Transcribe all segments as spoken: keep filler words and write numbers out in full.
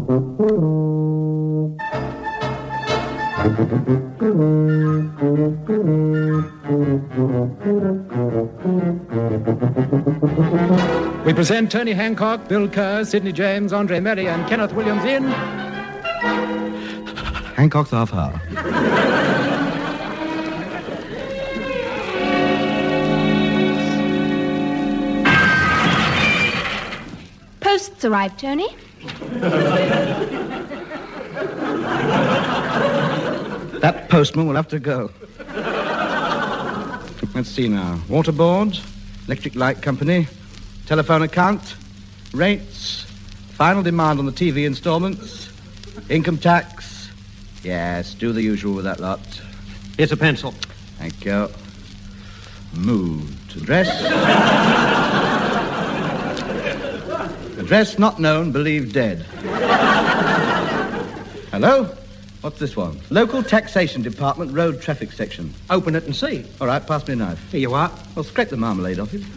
We present Tony Hancock, Bill Kerr, Sidney James, Andre Merry, and Kenneth Williams in Hancock's Half Hour. Posts arrived, Tony. That postman will have to go. Let's see now. Water board, electric light company, telephone account, rates, final demand on the T V installments, income tax. Yes, do the usual with that lot. Here's a pencil. Thank you. Moved. Address? Address not known, believed dead. Hello? What's this one? Local Taxation Department, Road Traffic Section. Open it and see. All right, pass me a knife. Here you are. Well, scrape the marmalade off it.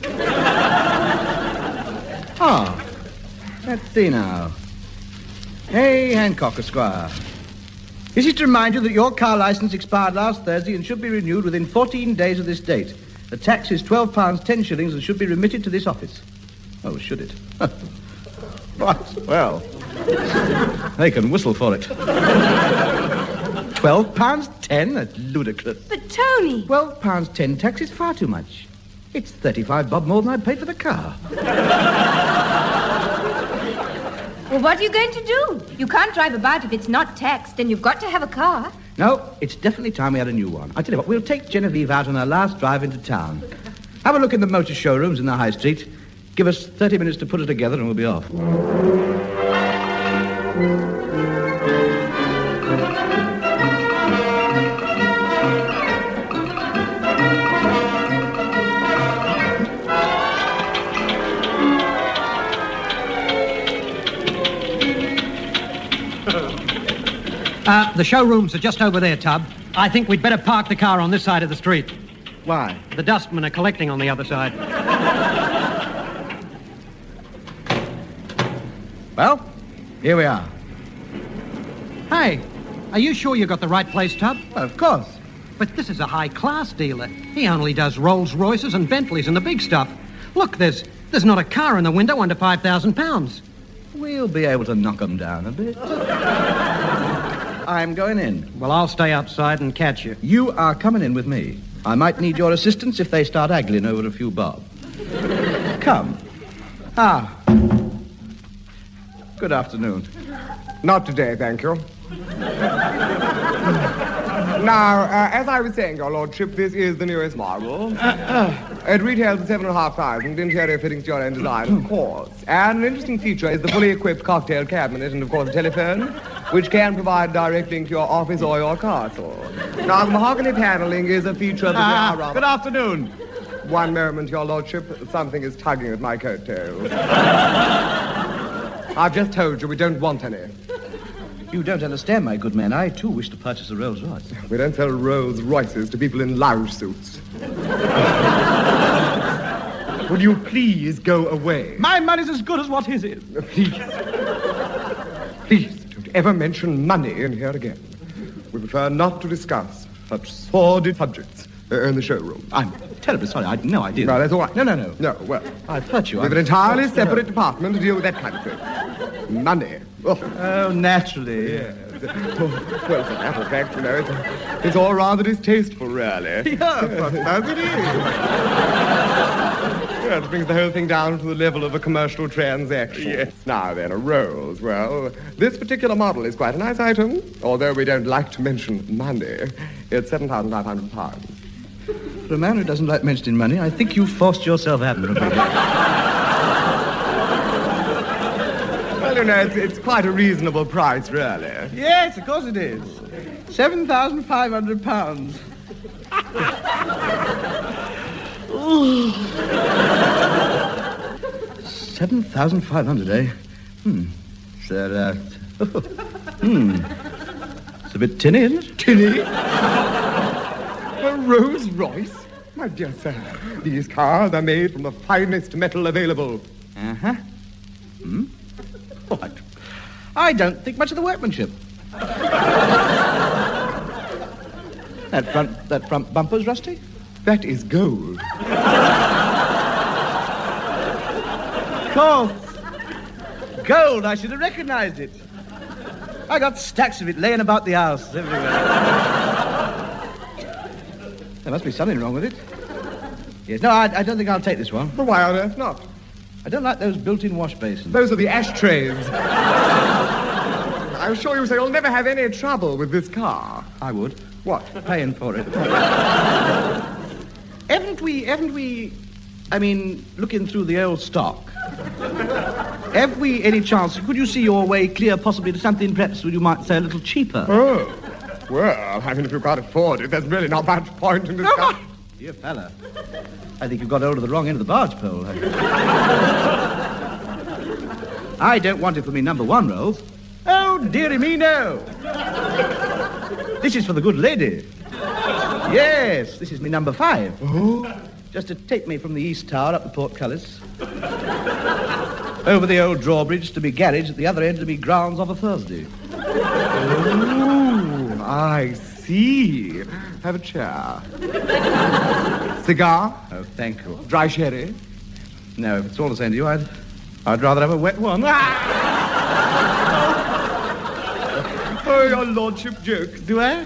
Ah, let's see now. Hey, Hancock, Esquire. This is to remind you that your car license expired last Thursday and should be renewed within fourteen days of this date. The tax is twelve pounds ten shillings and should be remitted to this office. Oh, should it? Right, well, they can whistle for it. Twelve pounds ten? That's ludicrous. But, Tony... Twelve pounds ten tax is far too much. It's thirty-five bob more than I paid for the car. Well, what are you going to do? You can't drive about if it's not taxed, and you've got to have a car. No, it's definitely time we had a new one. I tell you what, we'll take Genevieve out on her last drive into town. Have a look in the motor showrooms in the high street. Give us thirty minutes to put it together and we'll be off. Uh, the showrooms are just over there, Tub. I think we'd better park the car on this side of the street. Why? The dustmen are collecting on the other side. Well, here we are. Hey, are you sure you got the right place, Tub? Well, of course. But this is a high-class dealer. He only does Rolls-Royces and Bentleys and the big stuff. Look, there's there's not a car in the window under five thousand pounds. We'll be able to knock them down a bit. I'm going in. Well, I'll stay outside and catch you. You are coming in with me. I might need your assistance if they start haggling over a few bob. Come. Ah. Good afternoon. Not today, thank you. Now, uh, as I was saying, your lordship, this is the newest model. It retails at seven and a half thousand, interior fittings to your own design, of course. And an interesting feature is the fully equipped cocktail cabinet and, of course, a telephone, which can provide direct link to your office or your castle. Now, the mahogany paneling is a feature of the... Ah, rather... good afternoon. One moment, your lordship. Something is tugging at my coattails. I've just told you we don't want any. You don't understand, my good man. I, too, wish to purchase a Rolls Royce. We don't sell Rolls Royces to people in lounge suits. Would you please go away? My money's as good as what his is. Please. Please, don't ever mention money in here again. We prefer not to discuss such sordid subjects uh, in the showroom. I'm terribly sorry. I had no idea. No, that's all right. No, no, no. No, well, I've hurt you. we have an entirely separate department to deal with that kind of thing. Money. Oh, Oh, naturally. yes. Oh, well, as a matter of fact, you know, it's, it's all rather distasteful, really. Yeah, perhaps it is. Well, it brings the whole thing down to the level of a commercial transaction. Yes. Now then, a Rolls. Well, this particular model is quite a nice item, although we don't like to mention money. It's seven thousand five hundred pounds. For a man who doesn't like mentioning money, I think you've forced yourself admirably. Well, you know, it's, it's quite a reasonable price, really. Yes, of course it is. Seven thousand five hundred pounds. Seven thousand five hundred, eh? Hmm. So, uh, hmm. It's a bit tinny, isn't it? Tinny? A Rolls Royce? My dear sir, these cars are made from the finest metal available. Uh-huh. Hmm? What? I don't think much of the workmanship. that front that front bumper's rusty. That is gold. Of course. Gold, I should have recognized it. I got stacks of it laying about the house everywhere. There must be something wrong with it. Yes, no, I, I don't think I'll take this one. But why on earth not? I don't like those built-in wash basins. Those are the ashtrays. I'm sure you say you'll never have any trouble with this car. I would. What? Paying for it. Haven't we, haven't we, I mean, looking through the old stock, have we any chance, could you see your way clear possibly to something perhaps you might say a little cheaper? Oh, well, I mean, if you can't afford it, there's really not much point in discussing. Dear fella, I think you've got hold of the wrong end of the barge pole. I don't want it for me number one, Rolls. Oh, dearie me, no. This is for the good lady. Yes, this is me number five. Oh? Just to take me from the East Tower up the portcullis, over the old drawbridge to be garage at the other end to be grounds of a Thursday. Oh, I see. Have a chair. Cigar? Oh, thank you. Dry sherry? No, if it's all the same to you, I'd, I'd rather have a wet one. Oh, your lordship jokes, do I?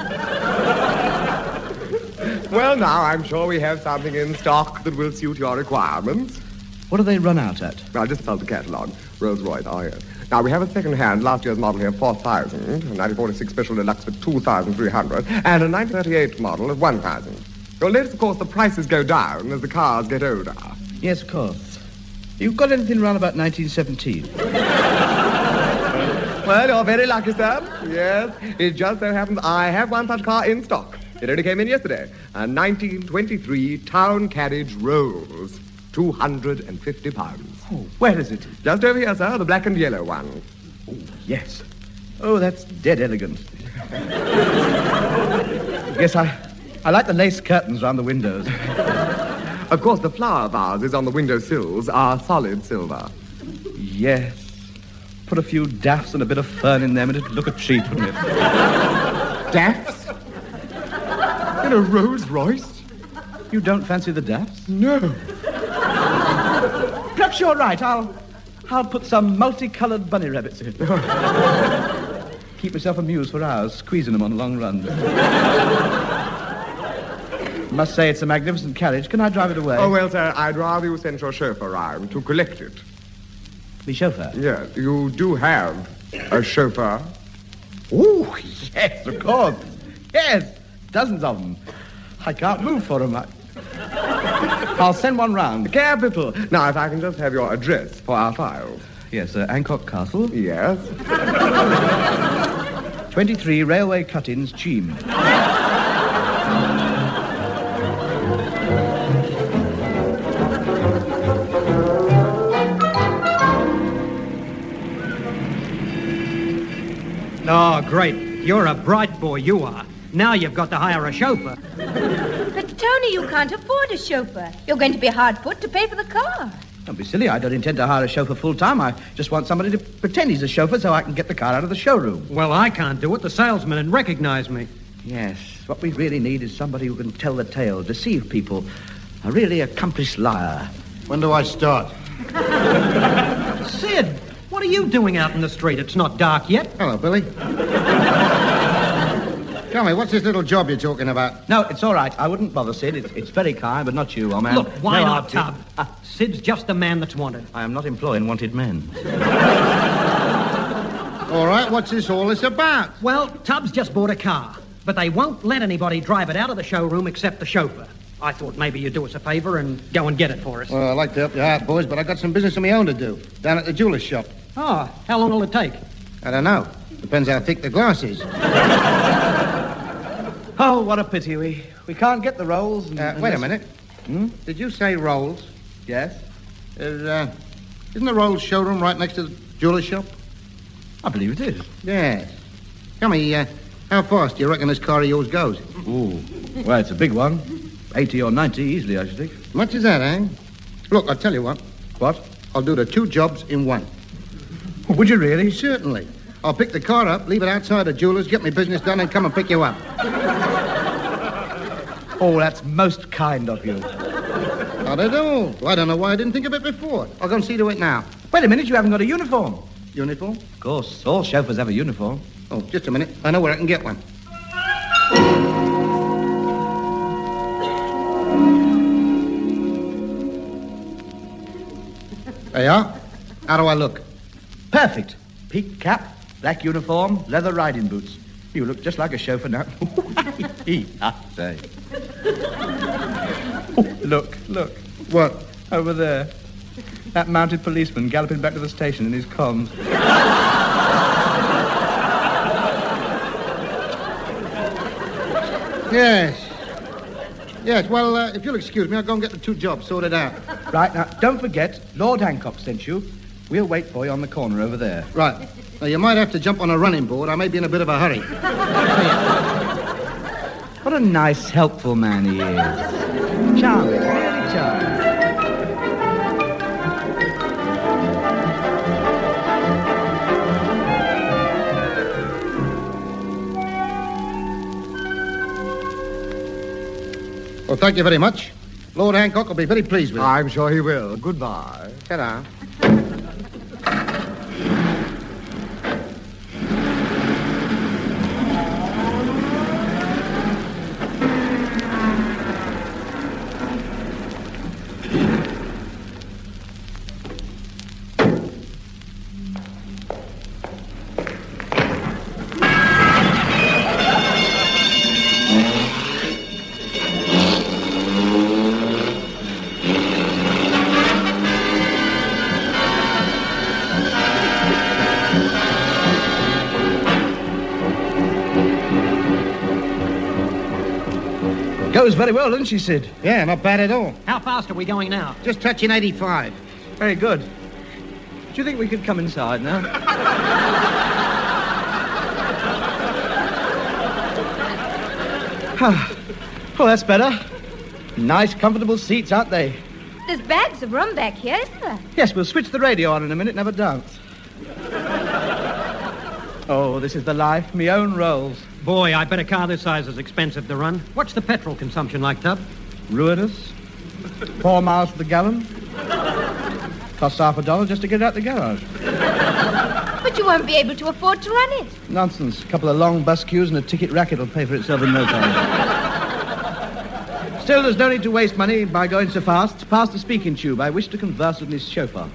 Well, now, I'm sure we have something in stock that will suit your requirements. What do they run out at? I just felt the catalogue. Rolls-Royce, oh, yes. Now, we have a second-hand, last year's model here, four thousand, a nineteen forty-six special deluxe for two thousand three hundred, and a nineteen thirty-eight model at one thousand. You'll notice, of course, the prices go down as the cars get older. Yes, of course. You've got anything round about nineteen seventeen? Well, you're very lucky, sir. Yes, it just so happens I have one such car in stock. It only came in yesterday. A nineteen twenty-three town carriage Rolls. two hundred fifty pounds. Oh, where is it? Just over here, sir, the black and yellow one. Oh, yes. Oh, that's dead elegant. Yes, I, I like the lace curtains round the windows. Of course, the flower vases on the window sills are solid silver. Yes. Put a few daffs and a bit of fern in them and it'd look a treat, wouldn't it? Daffs? In a Rolls Royce? You don't fancy the daffs? No. Perhaps you're right. I'll, I'll put some multicolored bunny rabbits in. Keep myself amused for hours, squeezing them on a long run. Must say it's a magnificent carriage. Can I drive it away? Oh, well, sir, I'd rather you sent your chauffeur round to collect it. The chauffeur? Yes, you do have a chauffeur. Oh, yes, of course. Yes, dozens of them. I can't move for them. I... I'll send one round. Capital. Now, if I can just have your address for our files. Yes, uh, Ancock Castle. Yes. twenty-three Railway Cut-ins, Cheam. Oh, great. You're a bright boy, you are. Now you've got to hire a chauffeur. But, Tony, you can't afford a chauffeur. You're going to be hard put to pay for the car. Don't be silly. I don't intend to hire a chauffeur full-time. I just want somebody to pretend he's a chauffeur so I can get the car out of the showroom. Well, I can't do it. The salesman and recognize me. Yes. What we really need is somebody who can tell the tale, deceive people. A really accomplished liar. When do I start? Sid, what are you doing out in the street? It's not dark yet. Hello, Billy. Tell me, what's this little job you're talking about? No, it's all right. I wouldn't bother, Sid. It's, it's very kind, but not you, old man. Look, why No, not, I'll- Tub? Uh, Sid's just the man that's wanted. I am not employing wanted men. All right, what's this all this about? Well, Tubbs just bought a car, but they won't let anybody drive it out of the showroom except the chauffeur. I thought maybe you'd do us a favor and go and get it for us. Well, I'd like to help you out, boys, but I got some business of my own to do, down at the jeweler's shop. Oh, how long will it take? I don't know. Depends how thick the glass is. Oh, what a pity. We we can't get the rolls. And, Uh, and wait a this- minute. Hmm? Did you say Rolls? Yes? Is, uh, isn't the Rolls showroom right next to the jeweler's shop? I believe it is. Yes. Tell me, uh, how fast do you reckon this car of yours goes? Ooh. Well, it's a big one. eighty or ninety easily, I should think. Much as that, eh? Look, I'll tell you what. What? I'll do the two jobs in one. Would you really? Certainly. I'll pick the car up, leave it outside the jeweler's, get my business done, and come and pick you up. Oh, that's most kind of you. Not at all. Well, I don't know why I didn't think of it before. I'll go and see to it now. Wait a minute, you haven't got a uniform. Uniform? Of course, all chauffeurs have a uniform. Oh, just a minute. I know where I can get one. There you are. How do I look? Perfect. Peaked cap, black uniform, leather riding boots. You look just like a chauffeur now. I say. Oh, look, look. What? Over there. That mounted policeman galloping back to the station in his comms. Yes. Yes, well, uh, if you'll excuse me, I'll go and get the two jobs sorted out. Right, now, don't forget, Lord Hancock sent you. We'll wait for you on the corner over there. Right. Now, you might have to jump on a running board. I may be in a bit of a hurry. What a nice, helpful man he is. Charming, really charming. Well, thank you very much. Lord Hancock will be very pleased with it. I'm sure he will. Goodbye. Ta-ra. Goes very well, doesn't she, Sid? Yeah, not bad at all. How fast are we going now? Just touching eighty-five. Very good. Do you think we could come inside now? Oh, that's better. Nice, comfortable seats, aren't they? There's bags of rum back here, isn't there? Yes, we'll switch the radio on in a minute and have a dance. Oh, this is the life. Me own rolls. Boy, I bet a car this size is expensive to run. What's the petrol consumption like, Tub? Ruinous. Four miles to the gallon. Costs half a dollar just to get it out the garage. But you won't be able to afford to run it. Nonsense. A couple of long bus queues and a ticket racket will pay for itself in no time. Still, there's no need to waste money by going so fast. Past the speaking tube. I wish to converse with Miss Chauffeur.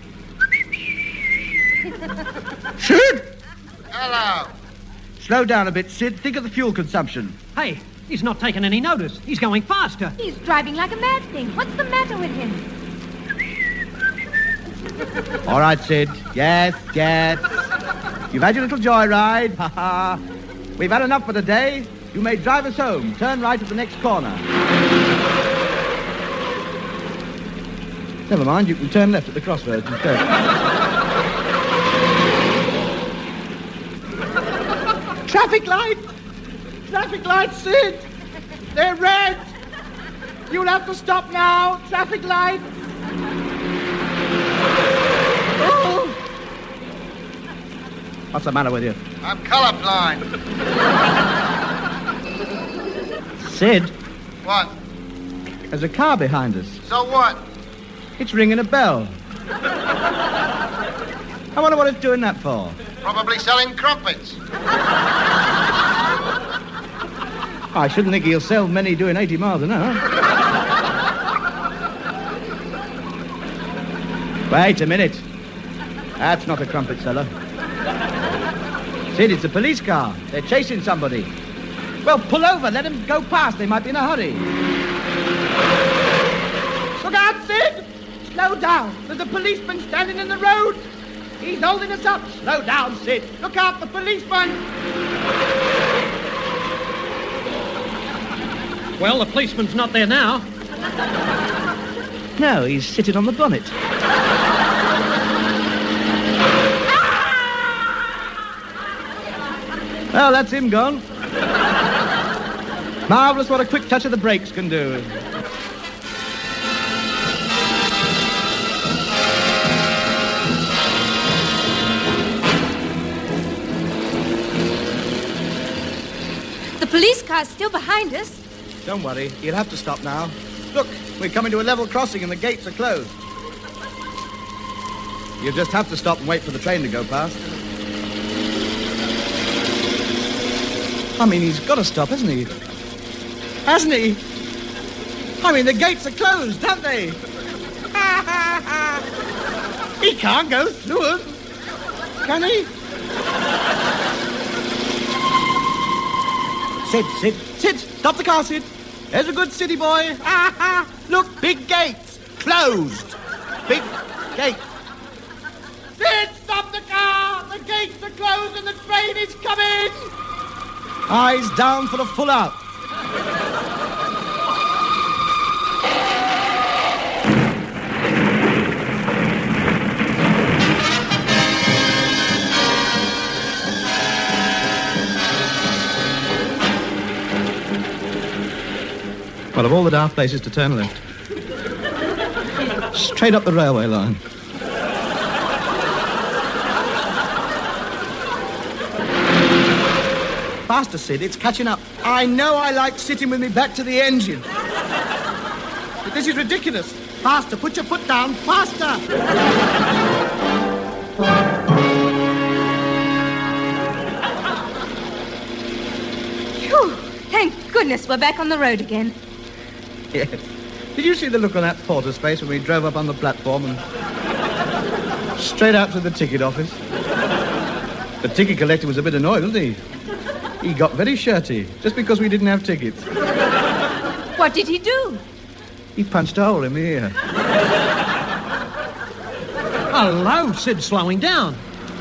Sid! Hello. Slow down a bit, Sid. Think of the fuel consumption. Hey, he's not taking any notice. He's going faster. He's driving like a mad thing. What's the matter with him? All right, Sid. Yes, yes. You've had your little joyride. Ha ha. We've had enough for the day. You may drive us home. Turn right at the next corner. Never mind, you can turn left at the crossroads instead. Traffic light! Traffic light, Sid! They're red! You'll have to stop now! Traffic lights! Oh! What's the matter with you? I'm colorblind. Sid, What? there's a car behind us. So what? It's ringing a bell. I wonder what it's doing that for. Probably selling crumpets. I shouldn't think he'll sell many doing eighty miles an hour. Wait a minute. That's not a crumpet seller. Sid, it's a police car. They're chasing somebody. Well, pull over. Let them go past. They might be in a hurry. Look out, Sid! Slow down. There's a policeman standing in the road. He's holding us up. Slow down, Sid. Look out, the policeman. Well, the policeman's not there now. No, he's sitting on the bonnet. Well, that's him gone. Marvellous what a quick touch of the brakes can do. police car's still behind us. Don't worry, you'll have to stop now. Look, we're coming to a level crossing and the gates are closed. You'll just have to stop and wait for the train to go past. I mean, he's got to stop, hasn't he? Hasn't he? I mean, the gates are closed, haven't they? He can't go through them. Can he? Sid, Sid, Sid, stop the car, Sid. There's a good city boy. Look, big gates. Closed. Big gate. Sid, stop the car. The gates are closed and the train is coming. Eyes down for the full out. Well, of all the daft places to turn left. Straight up the railway line. Faster, Sid, it's catching up. I know I like sitting with me back to the engine. But this is ridiculous. Faster, put your foot down, faster! Phew, thank goodness we're back on the road again. Yes. Did you see the look on that porter's face when we drove up on the platform and straight out to the ticket office? The ticket collector was a bit annoyed, wasn't he? He got very shirty, just because we didn't have tickets. What did he do? He punched a hole in the ear. Hello, Sid, slowing down.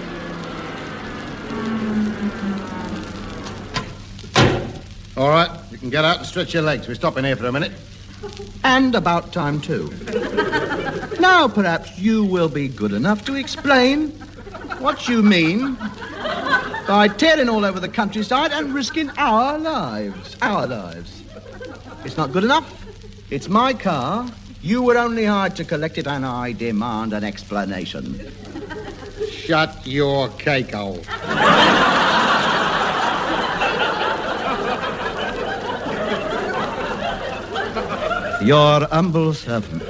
All right, you can get out and stretch your legs. We're stopping here for a minute. And about time, too. Now, perhaps you will be good enough to explain what you mean by tearing all over the countryside and risking our lives. Our lives. It's not good enough. It's my car. You were only hired to collect it, and I demand an explanation. Shut your cake hole. Your humble servant.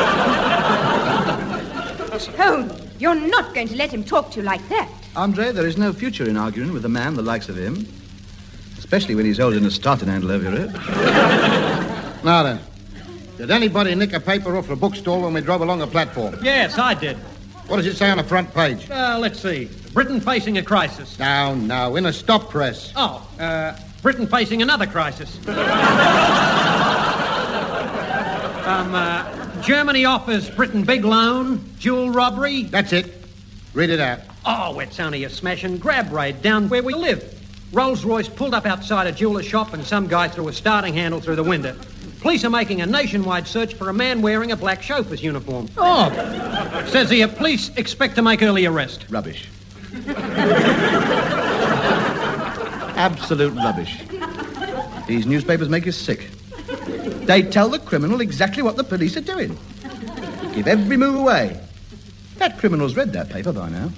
Tony, you're not going to let him talk to you like that. Andre, there is no future in arguing with a man the likes of him. Especially when he's holding a starting handle over your head. Now then, did anybody nick a paper off a bookstall when we drove along a platform? Yes, I did. What does it say on the front page? Uh, let's see. Britain facing a crisis. No, no, in a stop press. Oh, uh, Britain facing another crisis. um, uh, Germany offers Britain big loan, jewel robbery. That's it. Read it out. Oh, it's only a smash and grab raid down where we live. Rolls-Royce pulled up outside a jeweller's shop and some guy threw a starting handle through the window. Police are making a nationwide search for a man wearing a black chauffeur's uniform. Oh, says here, police expect to make early arrest. Rubbish. Absolute rubbish. These newspapers make you sick. They tell the criminal exactly what the police are doing. Give every move away. That criminal's read that paper by now.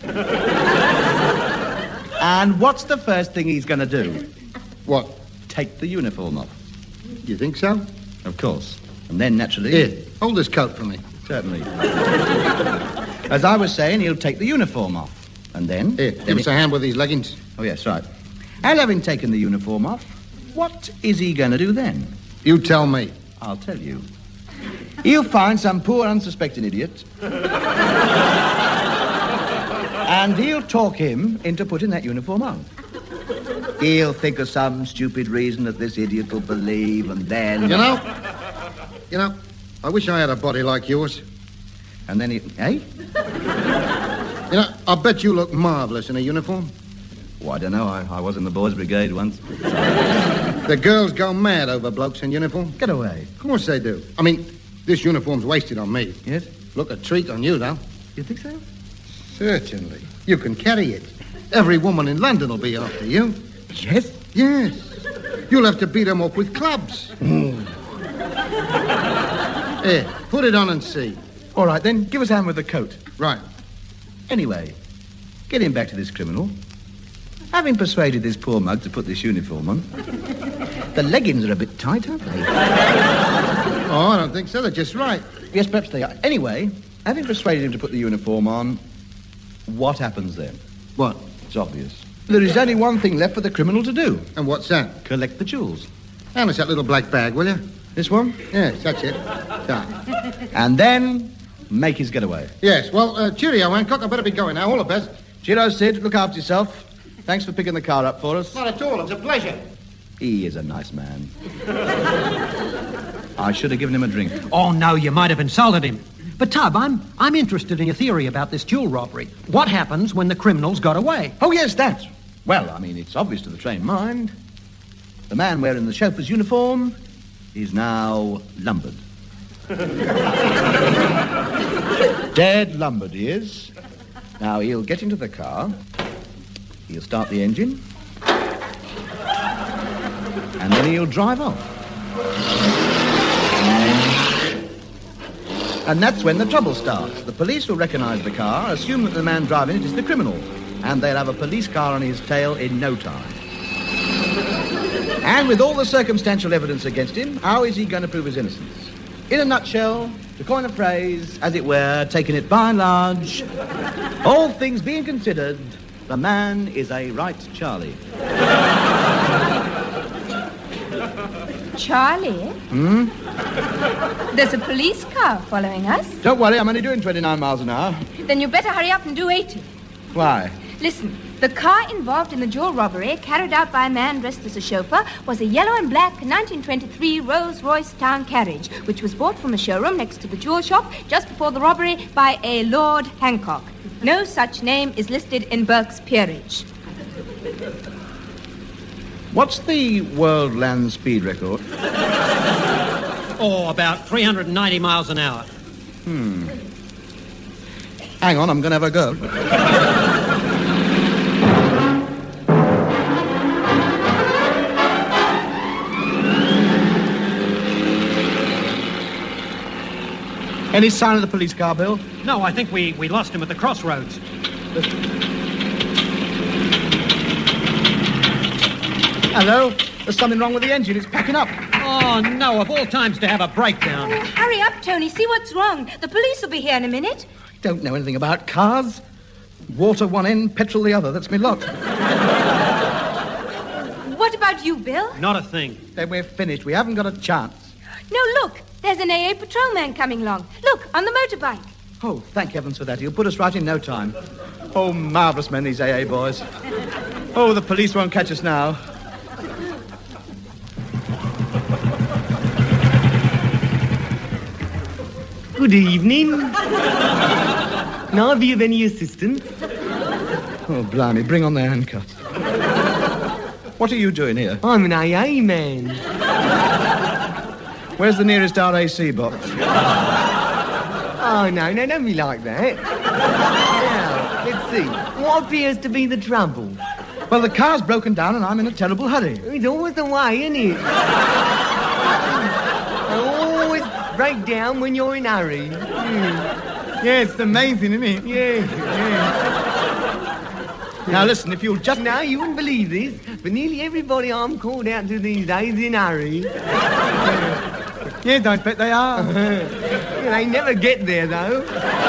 And what's the first thing he's going to do? What? Take the uniform off. You think so? Of course. And then, naturally... Here, hold this coat for me. Certainly. As I was saying, he'll take the uniform off. And then... Here, then give us he... a hand with these leggings. Oh, yes, right. And having taken the uniform off, what is he going to do then? You tell me. I'll tell you. He'll find some poor, unsuspecting idiot. And he'll talk him into putting that uniform on. He'll think of some stupid reason that this idiot will believe, and then... You know, you know, I wish I had a body like yours. And then he... Eh? You know, I bet you look marvellous in a uniform. Oh, I don't know. I, I was in the boys' brigade once. The girls go mad over blokes in uniform. Get away. Of course they do. I mean, this uniform's wasted on me. Yes? Look, a treat on you, though. You think so? Certainly. You can carry it. Every woman in London will be after you. Yes? Yes. You'll have to beat them off with clubs. Mm. Here, put it on and see. All right, then, give us a hand with the coat. Right. Anyway, get him back to this criminal. Having persuaded this poor mug to put this uniform on, the leggings are a bit tight, aren't they? Oh, I don't think so. They're just right. Yes, perhaps they are. Anyway, having persuaded him to put the uniform on, what happens then? What? It's obvious. There is only one thing left for the criminal to do. And what's that? Collect the jewels. Hand us that little black bag, will you? This one? Yes, that's it. Yeah. And then make his getaway. Yes, well, uh, cheerio, Hancock. I better be going now. All the best. Cheerio, Sid. Look after yourself. Thanks for picking the car up for us. Not at all. It's a pleasure. He is a nice man. I should have given him a drink. Oh, no, you might have insulted him. But, Tub, I'm, I'm interested in your theory about this jewel robbery. What happens when the criminals got away? Oh, yes, that. Well, I mean, it's obvious to the trained mind. The man wearing the chauffeur's uniform is now lumbered. Dead lumbered he is. Now, he'll get into the car. He'll start the engine. And then he'll drive off. And that's when the trouble starts. The police will recognize the car, assume that the man driving it is the criminal, and they'll have a police car on his tail in no time. And with all the circumstantial evidence against him, how is he going to prove his innocence? In a nutshell, to coin a phrase, as it were, taking it by and large, all things being considered, the man is a right Charlie. Charlie? Hmm? There's a police car following us. Don't worry, I'm only doing twenty-nine miles an hour. Then you better hurry up and do eighty. Why? Listen, the car involved in the jewel robbery, carried out by a man dressed as a chauffeur, was a yellow and black nineteen twenty-three Rolls-Royce town carriage, which was bought from a showroom next to the jewel shop just before the robbery by a Lord Hancock. No such name is listed in Burke's peerage. What's the world land speed record? Oh, about three hundred ninety miles an hour. Hmm. Hang on, I'm going to have a go. Any sign of the police car, Bill? No, I think we, we lost him at the crossroads. Hello? There's something wrong with the engine. It's packing up. Oh, no, of all times to have a breakdown. Oh, hurry up, Tony. See what's wrong. The police will be here in a minute. I don't know anything about cars. Water one end, petrol the other. That's me lot. What about you, Bill? Not a thing. Then we're finished. We haven't got a chance. No, look. There's an A A patrolman coming along. Look, on the motorbike. Oh, thank heavens for that. He'll put us right in no time. Oh, marvellous men, these A A boys. Oh, the police won't catch us now. Good evening. Now, have you have any assistance? Oh, blimey, bring on the handcuffs. What are you doing here? I'm an A A man. Where's the nearest R A C box? Oh, no, no, don't be like that. Now, let's see. What appears to be the trouble? Well, the car's broken down and I'm in a terrible hurry. It's always the way, isn't it? I always break down when you're in a hurry. Mm. Yeah, it's amazing, isn't it? Yeah, yeah. Now, listen, if you'll just... Now, you wouldn't believe this, but nearly everybody I'm called out to these days is in a hurry. Yes, I bet they are. They never get there, though.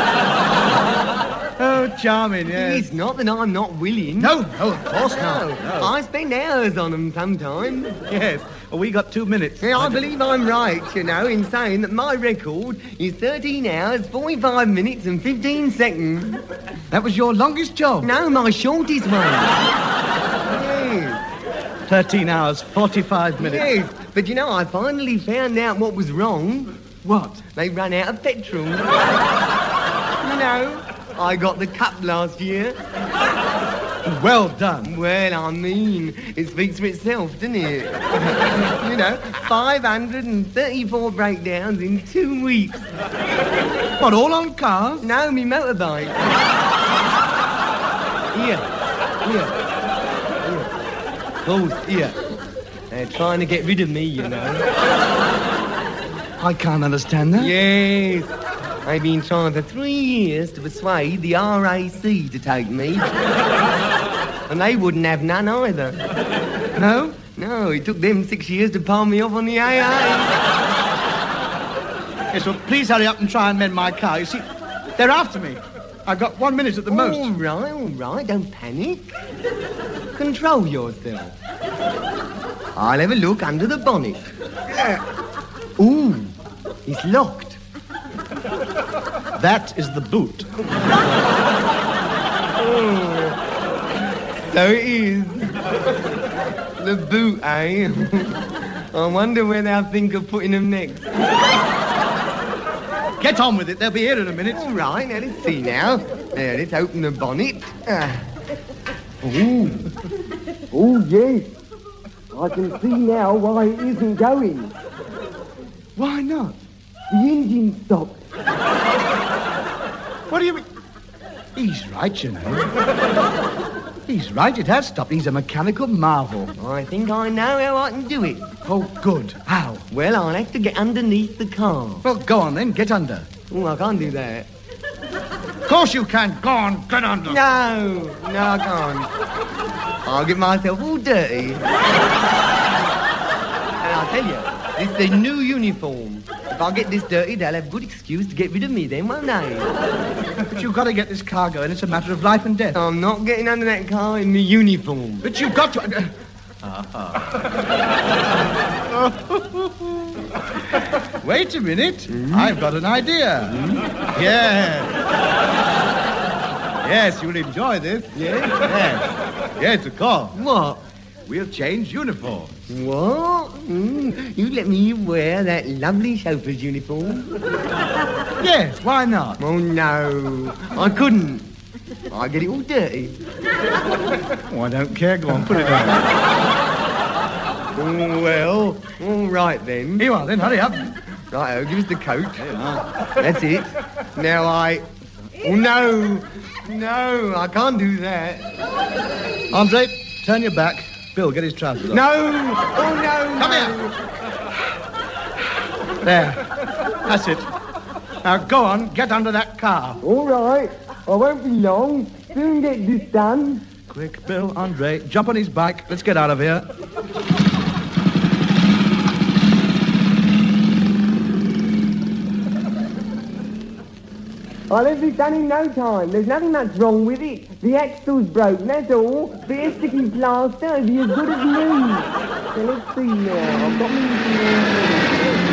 Oh, charming, yes. It's not that I'm not willing. No, no, of course not. No. No. I spend hours on them sometimes. Yes. Well, we got two minutes. Yeah, I believe I'm right, you know, in saying that my record is thirteen hours, forty-five minutes and fifteen seconds. That was your longest job? No, my shortest one. Yes. thirteen hours, forty-five minutes. Yes, but you know, I finally found out what was wrong. What? They ran out of petrol. You know, I got the cup last year. Well done. Well, I mean, it speaks for itself, doesn't it? You know, five hundred thirty-four breakdowns in two weeks. What, all on cars? No, me motorbike. Here, here, here. Both here. They're trying to get rid of me, you know. I can't understand that. Yes. They've been trying for three years to persuade the R A C to take me. And they wouldn't have none either. No? No, it took them six years to palm me off on the A A. Yes, well, please hurry up and try and mend my car. You see, they're after me. I've got one minute at the most. All right, all right, don't panic. Control yourself. I'll have a look under the bonnet. Ooh, it's locked. That is the boot. So it is. The boot, eh? I wonder where they'll think of putting them next. Get on with it. They'll be here in a minute. All right, now let's see now. Now, let's open the bonnet. Ah. Ooh. Oh, yes. I can see now why it isn't going. Why not? The engine stopped. What do you mean? He's right, you know. He's right, it has stopped. He's a mechanical marvel. I think I know how I can do it. Oh, good. How? Well, I'll have to get underneath the car. Well, go on then, get under. Oh, I can't do that. Of course you can. Go on, get under. No, no, I can't. I'll get myself all dirty. And I'll tell you, it's the new uniform. If I get this dirty, they'll have good excuse to get rid of me then, won't they? But you've got to get this car going. It's a matter of life and death. I'm not getting under that car in my uniform. But you've got to... Wait a minute. Mm. I've got an idea. Mm. Yeah. Yes, you'll enjoy this. Yes? Yes. Yes, of course. What? We'll change uniforms. What? Mm. You let me wear that lovely chauffeur's uniform? Yes, why not? Oh, no. I couldn't. I'd get it all dirty. Oh, I don't care. Go on, put it on. Oh, well, all right then. Here you are then, hurry up. Right, give us the coat. That's it. Now I... Oh, no. No, I can't do that. Andre, turn your back. Bill, get his trousers off. No! Oh, no, Come no. here. There. That's it. Now, go on, get under that car. All right. I won't be long. Soon get this done. Quick, Bill, Andre, jump on his bike. Let's get out of here. I'll have this done in no time. There's nothing much wrong with it. The axle's broken, that's all. Bit of sticky plaster, it'll be as good as new. So let's see now. I've got me...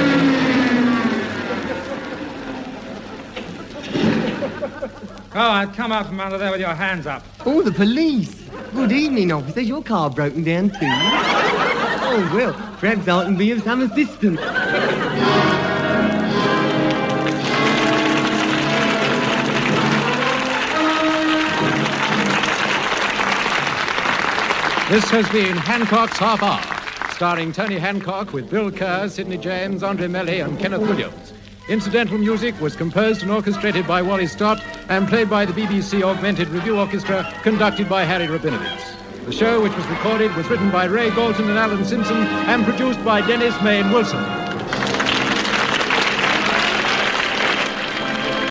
All right, come out from under there with your hands up. Oh, the police. Good evening, officers. Your car broken down too. Oh, well, perhaps I can be of some assistance. This has been Hancock's Half Hour, starring Tony Hancock with Bill Kerr, Sidney James, Andre Melly and Kenneth Williams. Incidental music was composed and orchestrated by Wally Stott and played by the B B C Augmented Review Orchestra, conducted by Harry Rabinowitz. The show, which was recorded, was written by Ray Galton and Alan Simpson and produced by Dennis Main Wilson.